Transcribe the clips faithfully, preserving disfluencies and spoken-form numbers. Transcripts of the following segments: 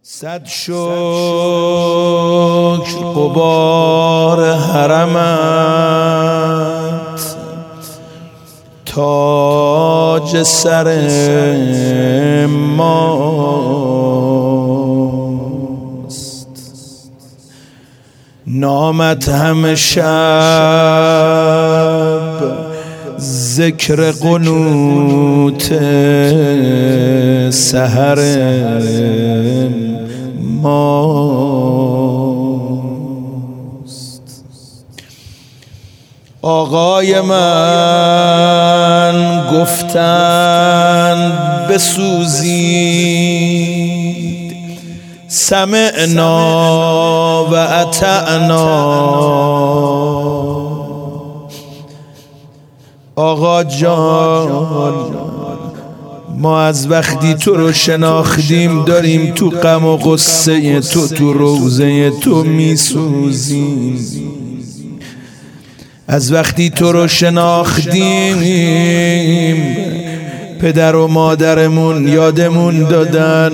صد شکر غبار حرمت تاج سر ماست، نامت همه شب ذکر قنوت سحر ماست. آقای من گفتند بسوزید، سمعنا و اطعنا. آقا جان ما از وقتی تو رو شناختیم داریم تو غم و غصه تو تو روضه تو میسوزیم. از وقتی تو رو شناختیم پدر و مادرمون یادمون دادن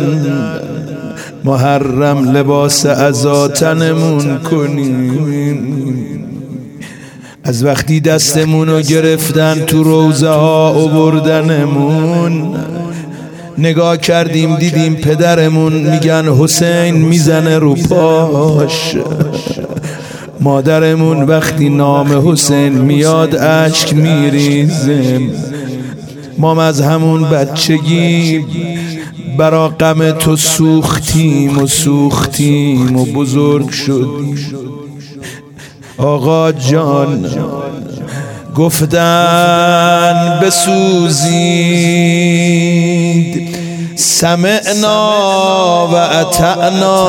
محرم لباس عزاتنمون کنیم. از وقتی دستمون رو گرفتن تو روضه ها آوردنمون، نگاه کردیم دیدیم پدرمون میگن حسین میزنه رو پاش. مادرمون وقتی نام حسین میاد اشک میریزیم. ما از همون بچگی برا غم تو سوختیم و سوختیم و بزرگ شدیم. آقا جان گفتن بسوزید، سمعنا و اطعنا.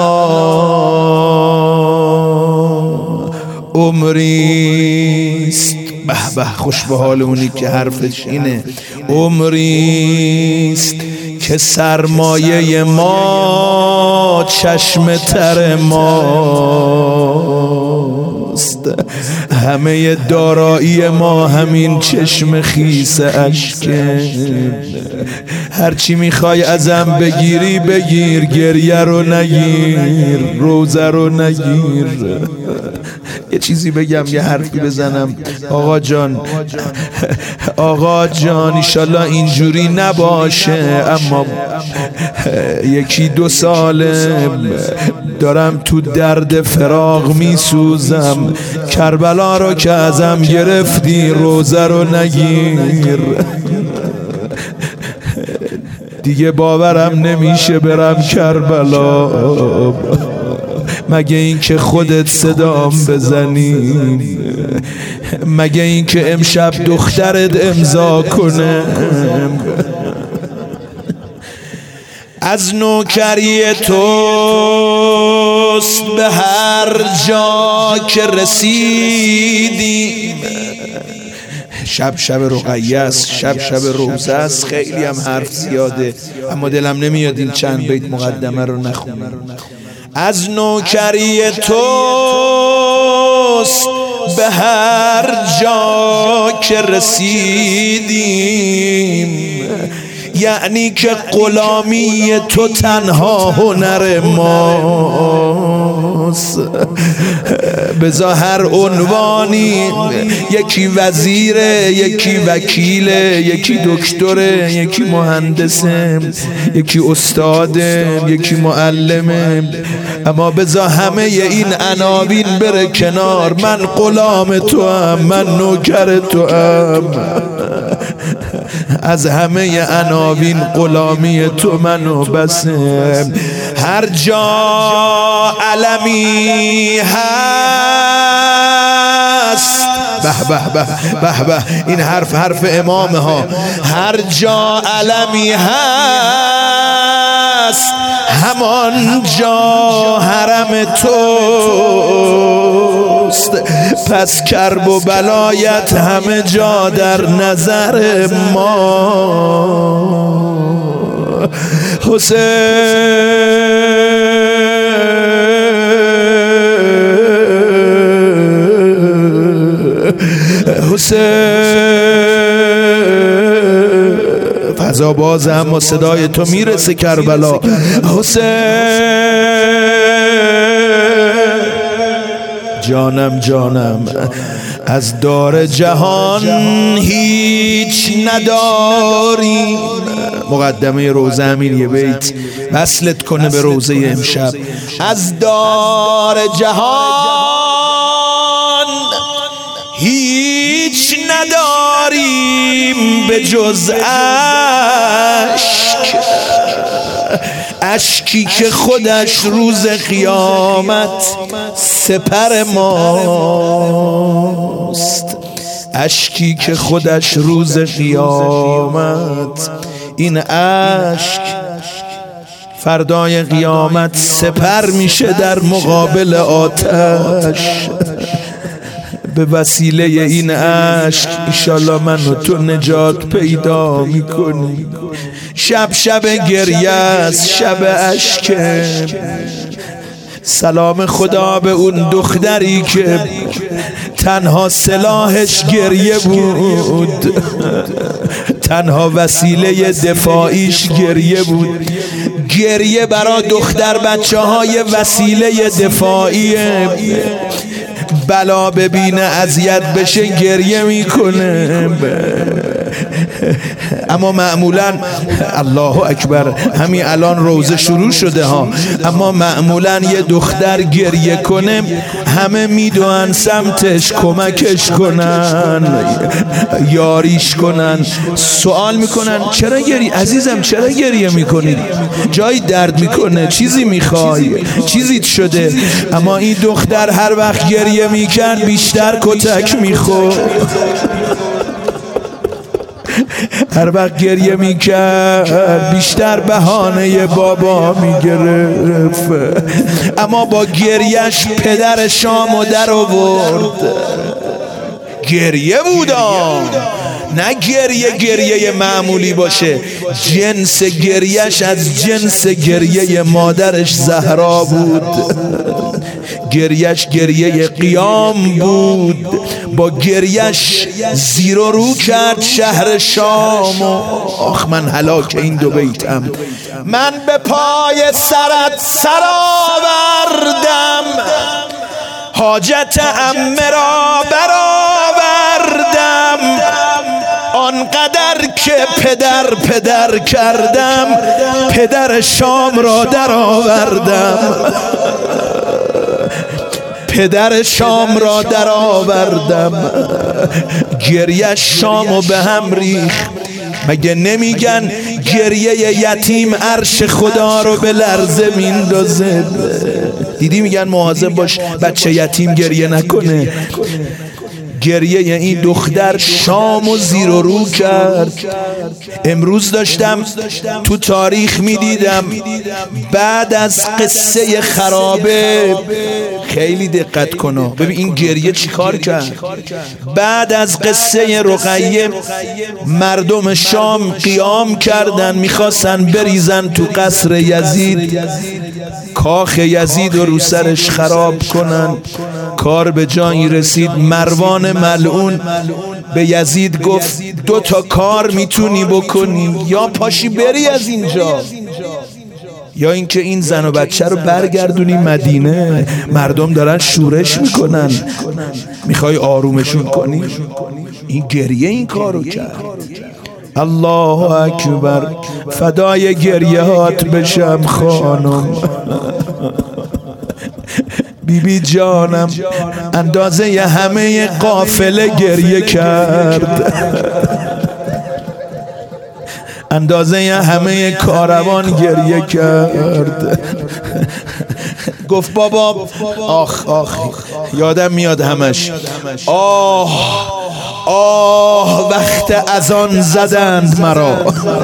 عمریست، به به خوش به حال اونی که حرفش اینه، عمریست که سرمایه ما چشم تر ماست. همه دارایی ما همین چشم خیس اشکه. هرچی میخوای ازم بگیری بگیر، گریه رو نگیر، روزه رو نگیر. یه چیزی بگم، یه حرفی بزنم. آقا جان آقا جان ایشالله اینجوری نباشه، اما یکی دو ساله دارم تو درد فراق میسوزم. کربلا رو که ازم گرفتی روزه رو نگیر. دیگه باورم نمیشه برم کربلا مگه این که خودت صدام بزنی، مگه این که امشب دخترت امضا کنه. از نوکری توست به هر جا که رسیدیم. شب شب رقیه است، شب شب روزه است. خیلی هم حرف زیاده اما دلم نمیاد این چند بیت مقدمه رو نخونم. از نوکری توست به هر جا که رسیدیم، یعنی که غلامی تو تنها هنر ماست. بذار هر عنوانی، یکی وزیره، یکی وکیله، یکی دکتره، یکی مهندسه، یکی استاده، یکی معلمه، اما بذار همه این عناوین بره کنار. من غلام تو ام، من نوکر تو ام. از همه عناوین غلامی تو منو بسم. هر جا علمی هست، به به به به به، این حرف حرف امامه ها. هر جا علمی هست همان جا حرم توست. پس کرب و بلایت همه جا در نظر ما. حسین حسین فضا باز اما صدای تو میرسه کربلا. حسین جانم جانم از دار جهان هیچ نداریم. مقدمه روزه همین یه بیت وصلت کنه به روزه امشب. از دار جهان هیچ نداریم به جز اشک، اشکی که خودش روز قیامت سپر ماست، اشکی که خودش روز قیامت، این اشک فردای قیامت سپر میشه در مقابل آتش. به وسیله این اشک انشالله من و تو نجات پیدا میکنی. شب شب گریه است، شب اشک. سلام خدا به اون دختری که تنها سلاحش گریه بود، تنها وسیله دفاعیش گریه بود. گریه برای دختر بچه های وسیله دفاعی. بلا ببینه اذیت بشه گریه میکنه. اما معمولا الله اکبر همین الان روزه شروع شده ها، اما معمولا یه دختر گریه کنه همه میدونن سمتش کمکش کنن، یاریش کنن. سوال میکنن چرا گریه عزیزم، چرا گریه میکنی؟ جایی درد میکنه، چیزی میخوای، چیزی شده؟ اما این دختر هر وقت گریه میکرد بیشتر کتک میخورد، هر وقت گریه میکرد بیشتر بهانه بابا میگرفت. اما با گریهش پدر شامو در آورد. گریه بودا، نه گریه گریه معمولی باشه. جنس گریهش از جنس گریه مادرش زهرا بود. گریهش گریه قیام بود. با گریهش زیر و رو کرد شهر شام. آخ من هلاک این دو بیتم. من به پای سرت سر آوردم، حاجت عمه را برآوردم، آنقدر که پدر پدر کردم پدر شام را در آوردم، پدر شام را در آوردم. گریه شامو به هم ریخت. مگه نمیگن گریه یتیم عرش خدا رو به لرزه میندازه؟ دیدی میگن مواظب باش بچه یتیم گریه نکنه. گریه این دختر شامو زیر و رو کرد. امروز داشتم تو تاریخ میدیدم بعد از قصه خرابه، خیلی دقت کن ببین این گریه چی کار کرد. بعد از قصه رقیه مردم شام قیام کردن، میخواستن بریزن تو قصر یزید، کاخ یزید رو رو سرش خراب کنن. کار به جایی رسید مروان ملعون به یزید گفت دو تا کار میتونی بکنی، یا پاشی بری از اینجا، یا اینکه این زن و بچه رو برگردونی مدینه، مردم دارن شورش میکنن، میخوای آرومشون کنی. این گریه این کارو کرد. الله اکبر، فدای گریه هات بشم خانم. بیبی جانم اندازه ی همه قافله گریه کرد، اندازه ی همه کاروان گریه کرد. گفت بابا آخ آخ یادم میاد همش، آه آه وقت اذان زدند مرا،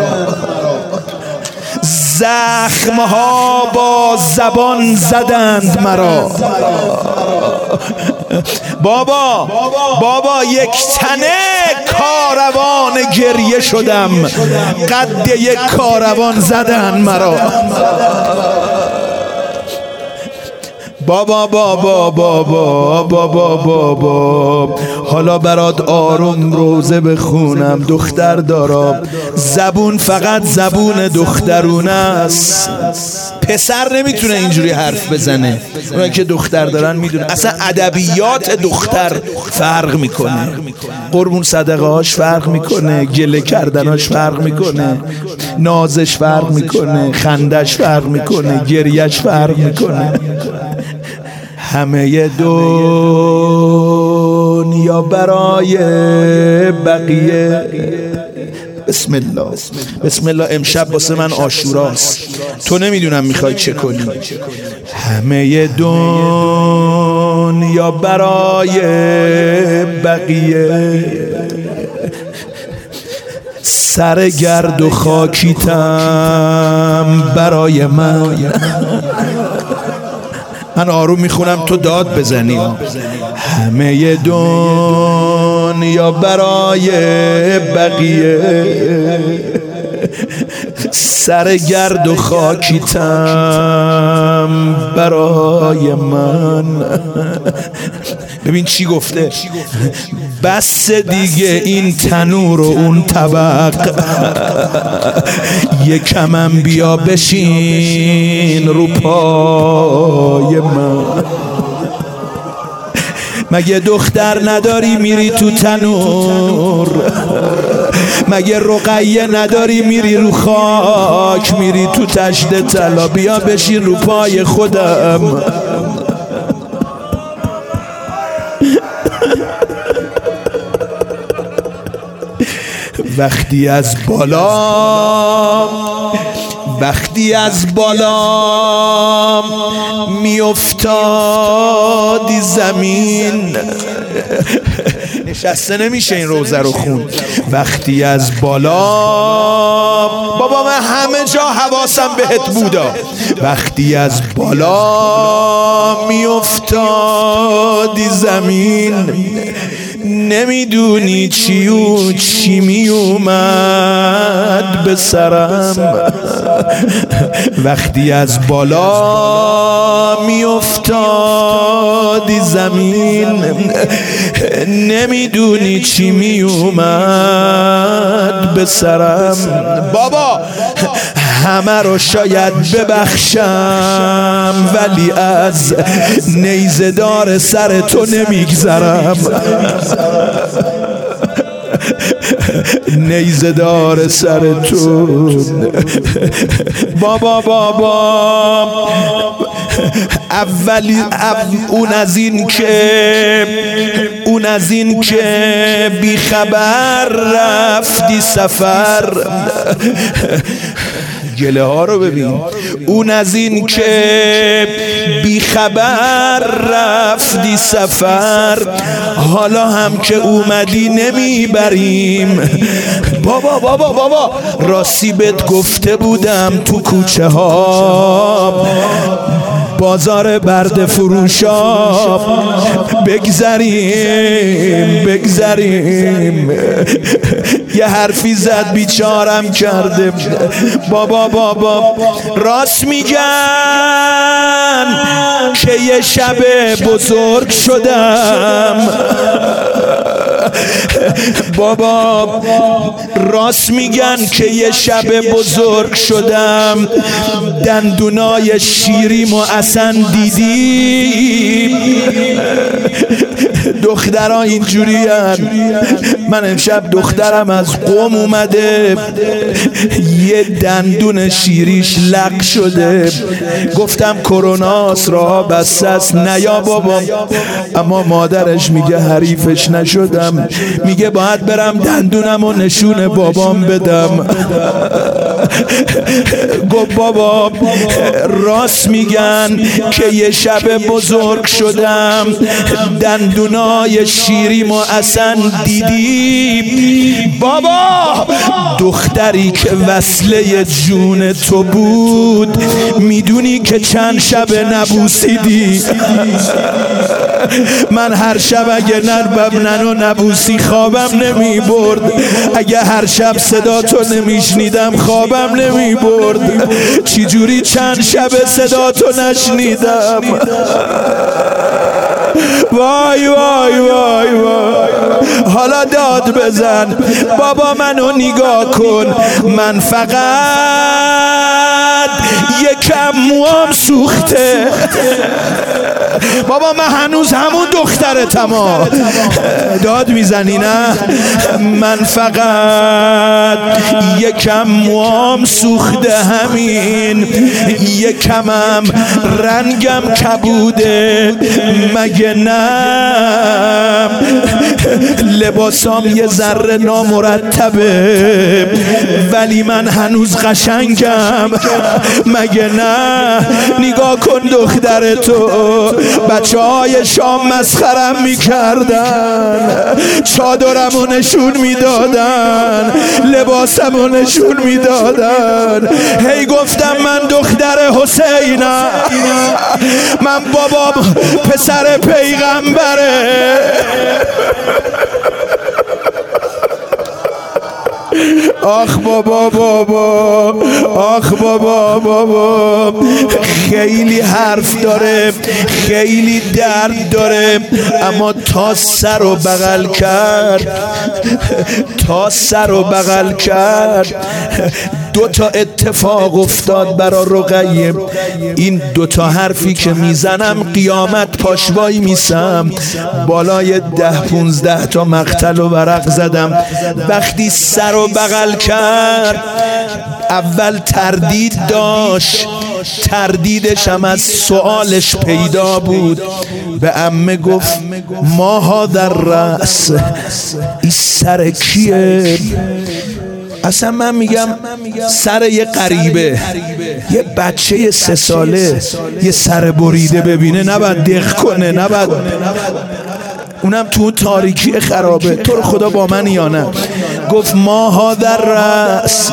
زخمها با زبان زدند مرا. بابا بابا یک تنه کاروان گریه شدم، قد یک کاروان زدند مرا. بابا بابا بابا بابا بابا حالا برات آروم روزه بخونم دختر دارم. زبون فقط زبون دخترونه است، پسر نمیتونه اینجوری حرف بزنه. اونایی که دختر دارن میدونه اصلا ادبیات دختر فرق میکنه، قربون صدقه هاش فرق میکنه، گله کردناش فرق میکنه، نازش فرق میکنه، خندش فرق میکنه، گریش فرق میکنه. همه دنیا برای بقیه. بسم الله بسم الله. امشب واسه من عاشوراست، تو نمیدونم میخوای چه کنی. همه دنیا برای بقیه، سر گرد و خاکیتم برای من. من آروم میخونم تو داد بزنی. همه دنیا برای بقیه، سر گرد و خاکیتم برای من. ببین چی گفته، بس دیگه این تنور و اون طبق، یکمم بیا بشین رو پای من. مگه دختر نداری میری تو تنور؟ مگه رقیه نداری میری رو خاک، میری تو تشت طلا؟ بیا بشین رو پای خودم. وقتی از بالا وقتی از بالا می افتادی زمین، نشسته نمیشه این روزه رو خون. وقتی از بالا، بابا من همه جا حواسم بهت بودا. وقتی از بالا می افتادی زمین، نمیدونی چی و چی می اومد به سرم. وقتی از بالا می افتادی زمین، نمیدونی چی می اومد به سرم. بابا همه رو شاید ببخشم، ولی از نیزه دار سر تو نمیگذرم. نیزه دار سر تو. بابا بابا اولی اون از این که اون از این که بی خبر رفتی سفر. گله ها رو ببین. اون از این که بی خبر رفتی سفر، حالا هم که اومدی نمیبریم. بابا بابا بابا راستی بهت گفته بودم تو کوچه ها بازار برد فروشا بگذریم بگذریم. یه حرفی زد بیچارم کرده. بابا بابا راست میگن که یه شب بزرگ شدم. بابا راست میگن که یه شب بزرگ شدم. دندونای شیریم و اصلا دیدی. دخترها اینجوری هن. من امشب دخترم از قم اومده، یه دندون شیریش لق شده. گفتم کروناست راه بسته است. نیا بابا. اما مادرش میگه حریفش نشدم، میگه باید برم دندونم و نشون بابام بدم. گفت بابا راست میگن که یه شب بزرگ شدم. دندونای شیریم و اصلا دیدی. بابا دختری که وصله جون تو بود، میدونی که چند شب نبوسیدی. من هر شب اگه نربم ننو نبوسی خوابم نمی برد. اگه هر شب صدا تو نمیشنیدم خوابم خوابم نمی برد، چی جوری چند شب صدا تو نشنیدم. وای وای وای وای، حالا داد بزن بابا منو نگاه کن، من فقط یکم موام سوخته. بابا من هنوز همون دخترتم. داد میزنی نه؟ من فقط یکم موام سوخته، همین یکمم رنگم کبوده مگه نه؟ لباسام یه ذره نامرتبه ولی من هنوز قشنگم مگه نه؟ نگاه کن دختر تو، بچه های شام مسخرم میکردن، چادرمو نشون میدادن، لباسمو نشون میدادن، هی گفتم من دختر حسینم، من بابام پسر پیغمبره. آخ بابا بابا، آخ بابا بابا، خیلی حرف داره، خیلی درد داره، اما تا سر و بغل کرد، تا سر و بغل کرد. دو تا اتفاق افتاد برا رقیه. این دو تا حرفی که میزنم قیامت پاشوایی میسم. بالای ده پونزده تا مقتل و ورق زدم. وقتی سر و بغل کرد اول تردید داشت، تردیدش هم از سوالش پیدا بود. به عمه گفت ما ها در رأس، این سر کیه؟ اصلا من میگم سر یه غریبه، یه بچه سه ساله یه سر بریده ببینه نباید دق کنه، نباید، اونم تو تاریکی خرابه. تو رو خدا با من یا نه؟ گفت ما ها در رأس.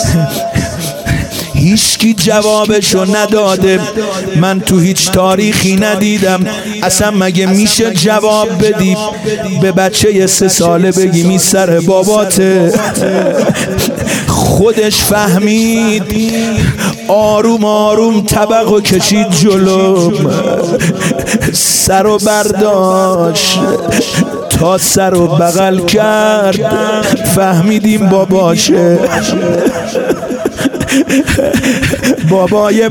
هیچکی جوابشو نداده. من تو هیچ تاریخی ندیدم اصلا مگه میشه جواب بدی به بچه سه ساله بگی می سر باباته؟ خودش فهمید، آروم آروم طبقو کشید جلو، سر و برداشت تا سر و بغل کرد، فهمیدیم باباشه. بابای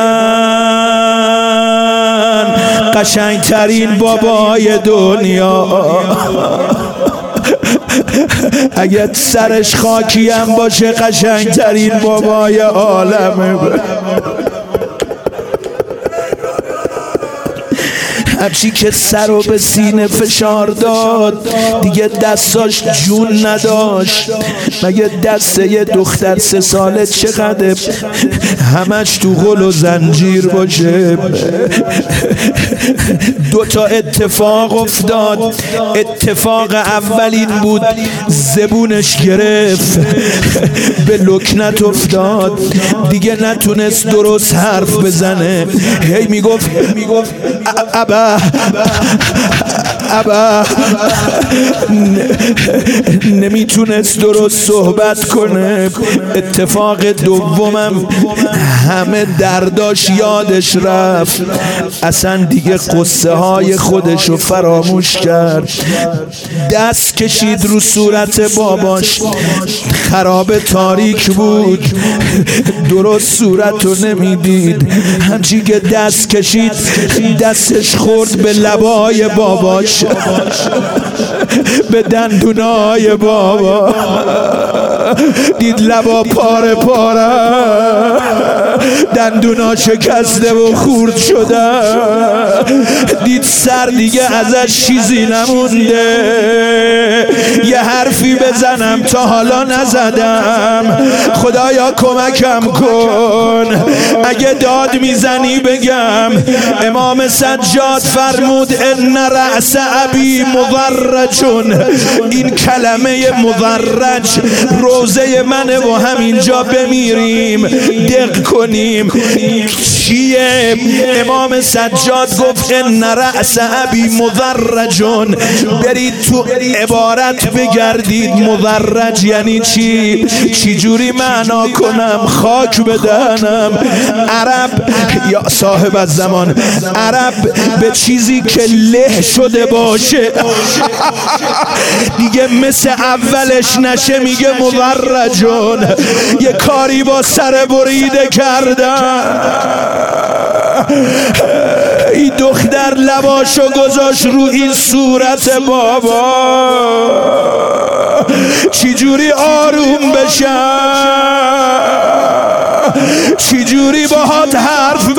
من قشنگترین بابای دنیا، اگه سرش خاکی هم باشه قشنگترین بابای عالمه. هرچی که سر رو به سینه فشار داد دیگه دستاش جون نداشت. مگه دست یه دختر سه ساله چقدر همش تو غل و زنجیر باشه؟ دو تا اتفاق افتاد. اتفاق اول این بود زبونش گرفت، به لکنت افتاد، دیگه نتونست درست حرف بزنه. هی میگفت میگفت ابا ابا، نمیتونست درست صحبت کنه. اتفاق دومم همه درداش یادش رفت، اصلا دیگه قصه های خودشو فراموش کرد. دست کشید رو صورت باباش، خراب تاریک بود، درست صورتو نمیدید. همچی که دست کشید دستش خورد به لبای باباش، به دندونای بابا. دید لبا پاره پاره، دندونا شکسته و خورد شده. دید سر دیگه ازش چیزی نمونده. یه حرفی بزنم تا حالا نزدم، خدایا کمکم کن. اگه داد میزنی بگم امام سجاد فرمود ان رأس ابی مضرجون. این کلمه مضرج روزه منه و همینجا بمیریم دق کنی. کنیم. چیه؟ امام سجاد گفت ان رأس ابی مدرجون. برید تو عبارت بگردید مدرج یعنی چی؟ چی جوری معنا کنم؟ خاک بدنم. عرب یا صاحب الزمان، عرب به چیزی که له شده باشه دیگه مثل اولش نشه میگه مدرجون. یه کاری با سر بریده کردن. این دختر لباشو گذاشت رو این صورت بابا، چی جوری آروم بشم؟ چی جوری باهات حرف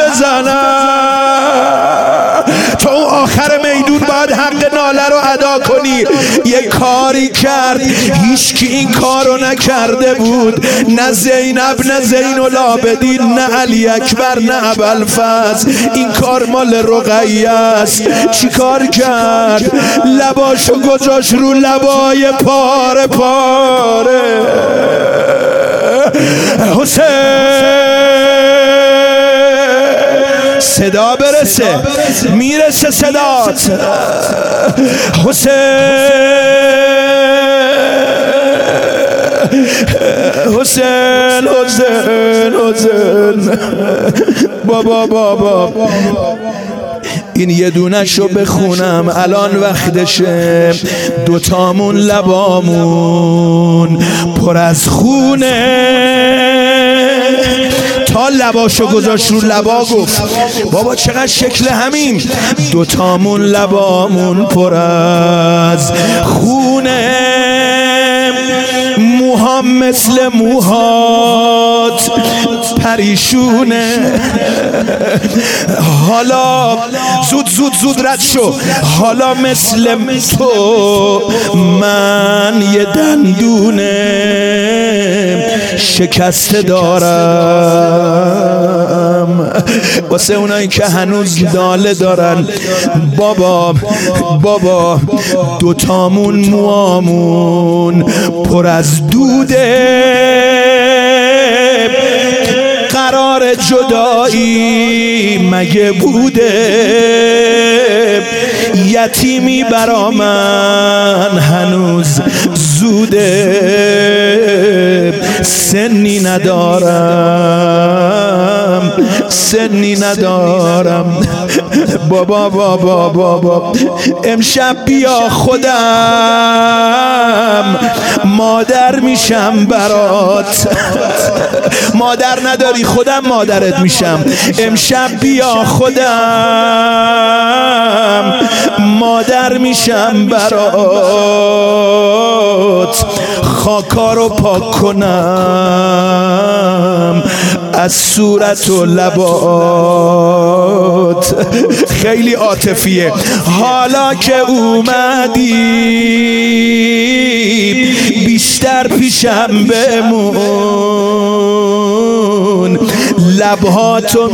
بزنم؟ تو آخر میدون باید حق ناله رو ادا کنی. یه کاری کرد هیچکی این کارو نکرده بود، نه زینب نه زین العابدین نه علی اکبر نه ابوالفضل. این کار مال رقیه است. چی کار کرد؟ لباشو گذاشت رو لبای پاره پاره. حسین صدا برسه، میرسه صدات. حسین حسین حسین حسین بابا بابا. این یه دونه شو بخونم الان وقتشه. دوتامون لبامون پر از خونه. تا لباشو گذاشت رو لبا گفت بابا چقدر شکل همین. دوتامون لبامون پر از خونه، موهام مثل موهات پریشونه. حالا زود زود زود رد شو. حالا مثل تو من یه دندونه شکسته دارم. واسه اونایی که هنوز ناله دارن بابا بابا دوتامون موامون پر از دوده. قرار جدایی مگه بوده؟ یتیمی برا من هنوز زوده. سنی ندارم سنی ندارم. بابا بابا بابا امشب بیا خودم مادر میشم برات. مادر نداری خودم مادرت میشم. امشب بیا خودم مادر میشم برات. خاکا رو پاک کنم از صورت و لبات. خیلی عاطفیه. حالا که اومدی بیشتر پیشم بمون. لبهاتو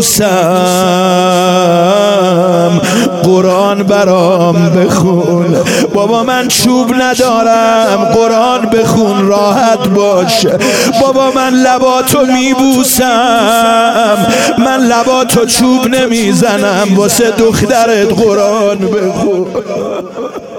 میبوسم قرآن برام بخون. بابا من چوب ندارم قرآن بخون راحت باش. بابا من لباتو میبوسم، من لباتو چوب نمیزنم. واسه دخترت قرآن بخون.